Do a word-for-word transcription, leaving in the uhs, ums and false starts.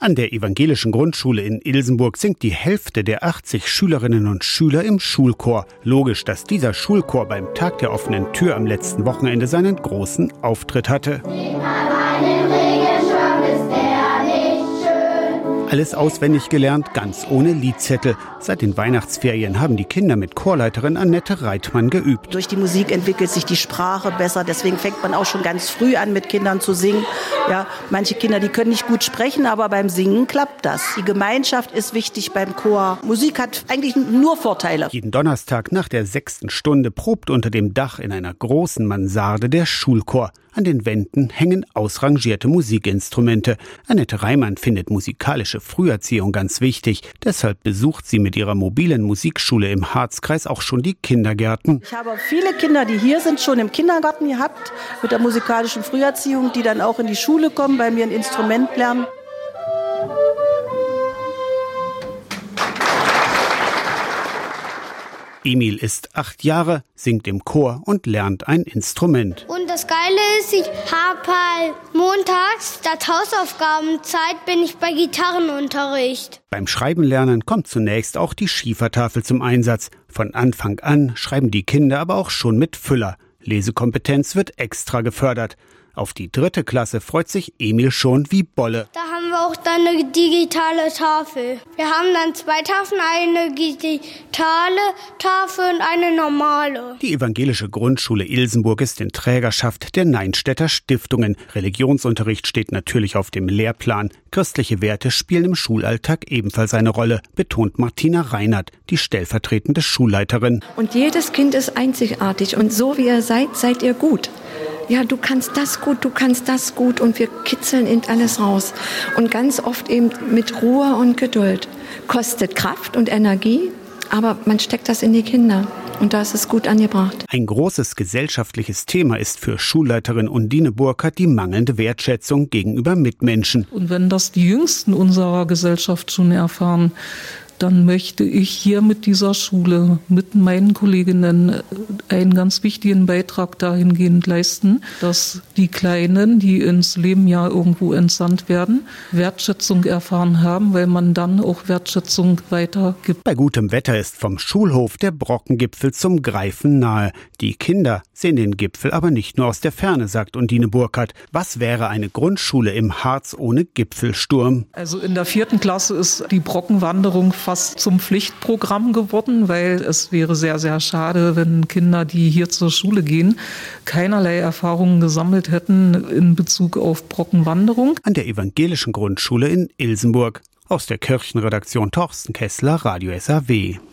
An der evangelischen Grundschule in Ilsenburg singt die Hälfte der achtzig Schülerinnen und Schüler im Schulchor. Logisch, dass dieser Schulchor beim Tag der offenen Tür am letzten Wochenende seinen großen Auftritt hatte. Alles auswendig gelernt, ganz ohne Liedzettel. Seit den Weihnachtsferien haben die Kinder mit Chorleiterin Annette Reitmann geübt. Durch die Musik entwickelt sich die Sprache besser. Deswegen fängt man auch schon ganz früh an, mit Kindern zu singen. Ja, manche Kinder, die können nicht gut sprechen, aber beim Singen klappt das. Die Gemeinschaft ist wichtig beim Chor. Musik hat eigentlich nur Vorteile. Jeden Donnerstag nach der sechsten Stunde probt unter dem Dach in einer großen Mansarde der Schulchor. An den Wänden hängen ausrangierte Musikinstrumente. Annette Reimann findet musikalische Früherziehung ganz wichtig. Deshalb besucht sie mit ihrer mobilen Musikschule im Harzkreis auch schon die Kindergärten. Ich habe viele Kinder, die hier sind, schon im Kindergarten gehabt mit der musikalischen Früherziehung, die dann auch in die Schule kommen, bei mir ein Instrument lernen. Emil ist acht Jahre, singt im Chor und lernt ein Instrument. Und das Geile ist, ich habe halt montags, statt Hausaufgabenzeit, bin ich bei Gitarrenunterricht. Beim Schreiben lernen kommt zunächst auch die Schiefertafel zum Einsatz. Von Anfang an schreiben die Kinder aber auch schon mit Füller. Lesekompetenz wird extra gefördert. Auf die dritte Klasse freut sich Emil schon wie Bolle. Da haben wir auch dann eine digitale Tafel. Wir haben dann zwei Tafeln, eine digitale Tafel und eine normale. Die evangelische Grundschule Ilsenburg ist in Trägerschaft der Neinstädter Stiftungen. Religionsunterricht steht natürlich auf dem Lehrplan. Christliche Werte spielen im Schulalltag ebenfalls eine Rolle, betont Martina Reinert, die stellvertretende Schulleiterin. Und jedes Kind ist einzigartig und so wie ihr seid, seid ihr gut. Ja, du kannst das gut, du kannst das gut und wir kitzeln eben alles raus. Und ganz oft eben mit Ruhe und Geduld. Kostet Kraft und Energie, aber man steckt das in die Kinder. Und da ist es gut angebracht. Ein großes gesellschaftliches Thema ist für Schulleiterin Undine Burkhardt die mangelnde Wertschätzung gegenüber Mitmenschen. Und wenn das die Jüngsten unserer Gesellschaft schon erfahren, dann möchte ich hier mit dieser Schule, mit meinen Kolleginnen einen ganz wichtigen Beitrag dahingehend leisten, dass die Kleinen, die ins Leben ja irgendwo entsandt werden, Wertschätzung erfahren haben, weil man dann auch Wertschätzung weitergibt. Bei gutem Wetter ist vom Schulhof der Brockengipfel zum Greifen nahe. Die Kinder sehen den Gipfel aber nicht nur aus der Ferne, sagt Undine Burkhardt. Was wäre eine Grundschule im Harz ohne Gipfelsturm? Also in der vierten Klasse ist die Brockenwanderung fast zum Pflichtprogramm geworden, weil es wäre sehr, sehr schade, wenn Kinder, die hier zur Schule gehen, keinerlei Erfahrungen gesammelt hätten in Bezug auf Brockenwanderung. An der evangelischen Grundschule in Ilsenburg. Aus der Kirchenredaktion Torsten Kessler, Radio S A W.